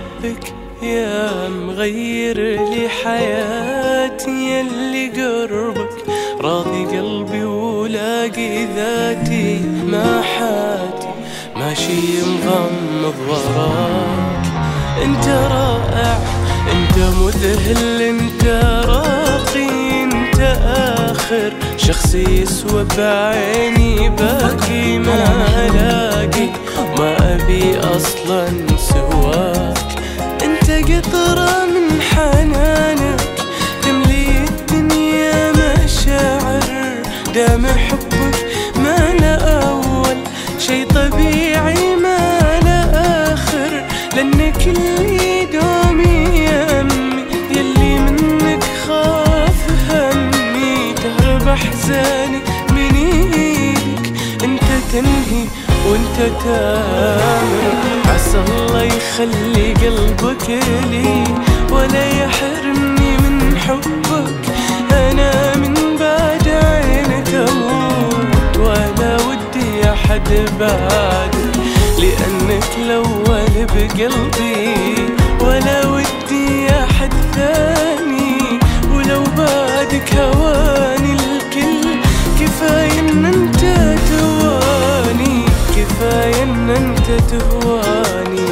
أحبك يا مغير لي حياتي، يلي قربك راضي قلبي ولاقي ذاتي، ما حاتي ماشي مغمض وراك. انت رائع، انت مذهل، انت راقي، انت آخر شخص يسوى بعيني، باقي ما ألاقي، ما أبي أصلا سواك. انت قطرة من حنانك تملي الدنيا مشاعر، دام حبك ما لا أول شي طبيعي ما لا آخر، لأنك اللي دومي يمي، يلي منك خاف همي، تهرب أحزاني من ايدك، انت تنهي وانت تامر. عسى الله يخلي قلبك لي ولا يحرمني من حبك، انا من بعد عينك اموت ولا ودي احد بعدك، لانك الاول بقلبي ولا ودي احد ثاني، ولو بعدك هواني الكل، كفاية ان انت تواني، كفاية ان انت تهواني.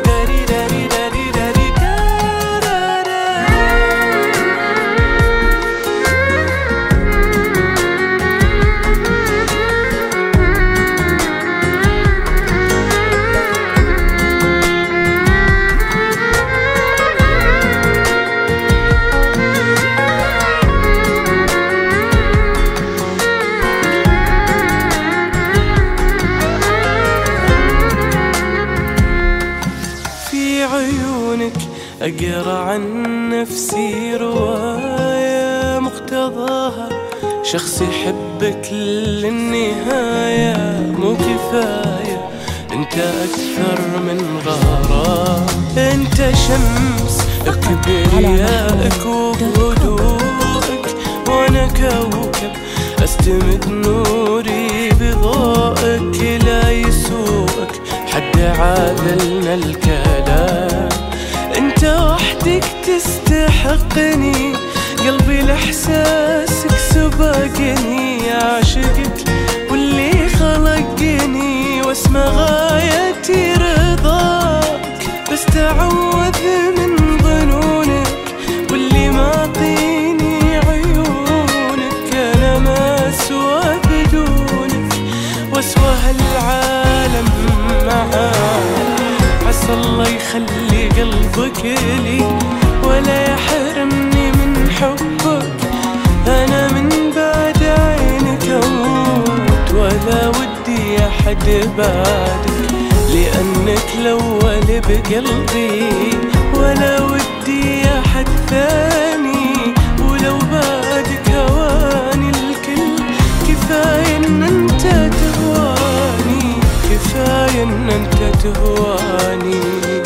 عيونك أقرأ عن نفسي رواية، مقتضاها شخص يحبك للنهاية، مو كفاية انت أكثر من غرام، انت شمس كبريائك وهدوءك، وانا كوكب استمد نوري بضوءك، لا يسوءك حد عادلنا الكلام، انت وحدك تستحقني، قلبي لإحساسك سبقني، عاشقك واللي خلقني، واسمى غايتي رضاك، بس تعوذ من ظنونك، واللي معطيني عيونك، انا ما اسوى بدونك، واسوى هالعالم معاك. عسى الله يخلي قلبك لي ولا يحرمني من حبك، انا من بعد عينك اموت ولا ودي احد بعدك، لانك الاول بقلبي ولا ودي احد ثاني، ولو بعدك هواني الكل، كفاية ان انت تهواني، كفاية ان انت تهواني.